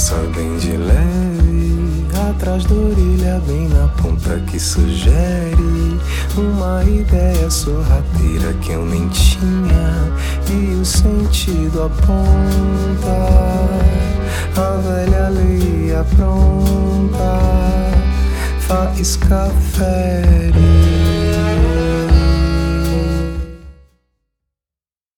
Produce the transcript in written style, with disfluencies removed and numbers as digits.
passa bem de leve, atrás da orelha, bem na ponta, que sugere uma ideia sorrateira que eu nem tinha, e o sentido aponta a velha lei apronta, faísca fere.